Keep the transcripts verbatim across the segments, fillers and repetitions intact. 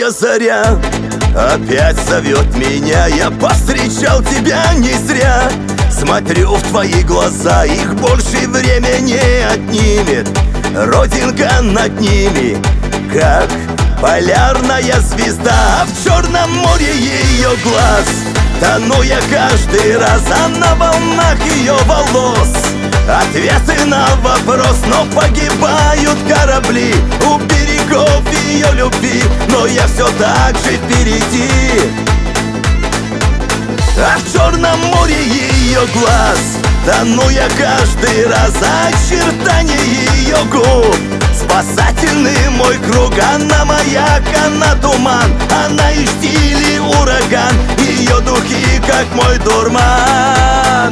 новая заря опять зовет меня. Я повстречал тебя не зря. Смотрю в твои глаза, их больше время не отнимет. Родинка над ними, как полярная звезда. А в черном море ее глаз тону я каждый раз, а на волнах ее волос ответы на вопрос. Но погибают корабли у берегов ее любви, но я все так же впереди. А в черном море ее глаз тону я каждый раз, очертания ее губ спасательный мой круг. Она маяк, она туман, она и штиль, и ураган. Ее духи, как мой дурман.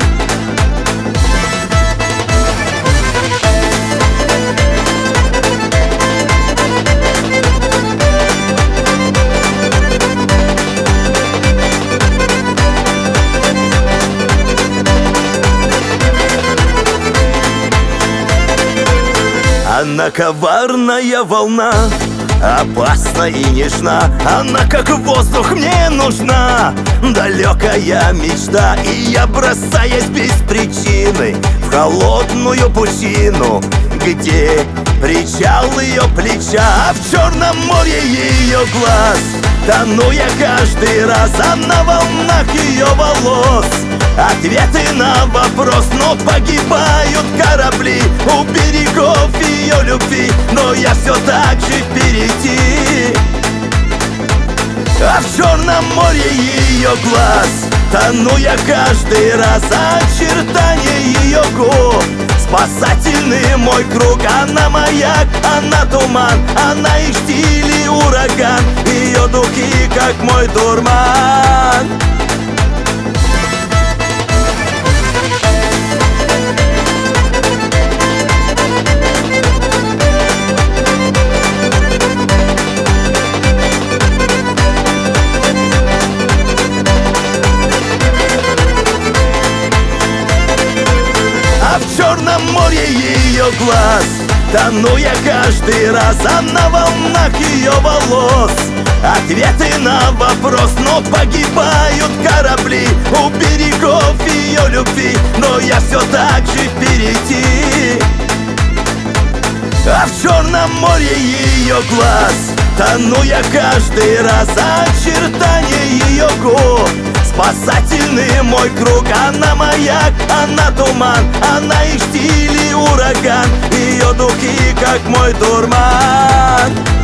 Она коварная волна, опасна и нежна. Она как воздух мне нужна, далекая мечта. И я бросаюсь без причины в холодную пучину, где причал ее плеча. А в черном море ее глаз тону я каждый раз, а на волнах ее волос ответы на вопрос. Но погибают корабли у берегов ее любви, но я все так же впереди. А в черном море ее глаз тону я каждый раз, очертания ее губ спасательный мой круг. Она маяк, она туман, она и штиль, и ураган. Ее духи, как мой дурман. В черном море ее глаз тону я каждый раз, а на волнах ее волос ответы на вопрос. Но погибают корабли у берегов ее любви, но я все так же впереди. А в черном море ее глаз тону я каждый раз, очертания ее губ спасательный мой круг. Она маяк, она туман, она и штиль, и ураган. Ее духи, как мой дурман.